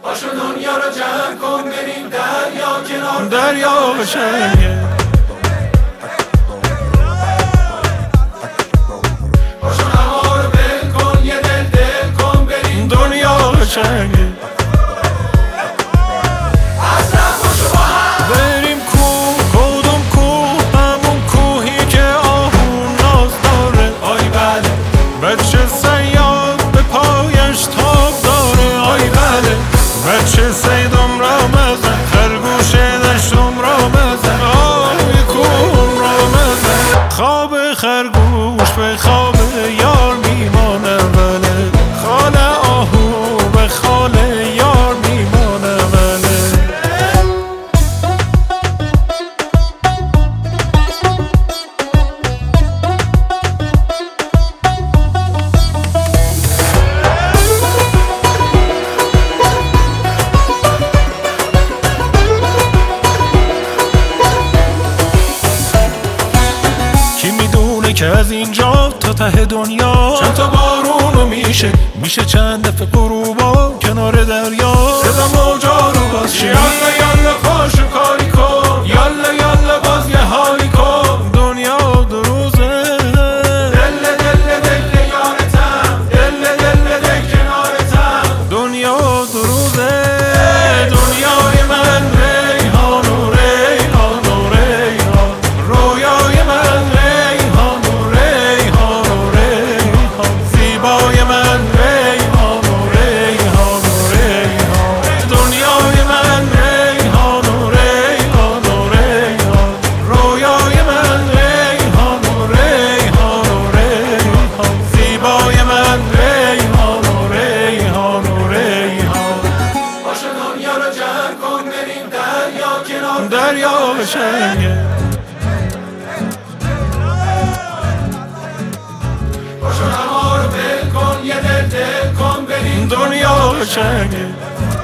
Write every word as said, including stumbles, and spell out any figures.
پاشو دنیا رو جمع کن بریم دریا کنار دریا قشنگه. پاشو هوا رو بل کن یه دل دل کن بریم دنیا قشنگه. بریم کوه، کدوم کوه؟ همون کوهی که آهو ناز داره. آی بله بچه صیاد به پایش تاب داره. آی بله بچه صیدم را مزن، خرگوش دشتم را مزن، آی کوهم را مزن. خواب خرگوش به خواب یار میمانه وله، خال آهو به خال یار میمانه وله. کی میدونه که از اینجا تا ته دنیا چند تا بارونو میشه میشه چند دفعه غروبا کنار دریا. صدا موجا رو باز شه. یالا یالا پاشو کاری کن، یالا یالا باز یه حالی کن. دنیا دو روزه، دل دل دل یارتم، دل دل دل کنارتم. دنیا دو روزه. دنیای من ریحان و ریحان و ریحان، رویای من ریحان و ریحان و ریحان، زیبای من ریحان و ریحان و ریحان. دنیای من ریحان و ریحان و ریحان، رویای من ریحان و ریحان و ریحان، زیبای من ریحان و ریحان و ریحان. پاشو دنیا رو جمع کن بریم دریا کنار دریا قشنگه. پاشو هوا رو بل کن یه دل دل کن بریم دنیا قشنگه.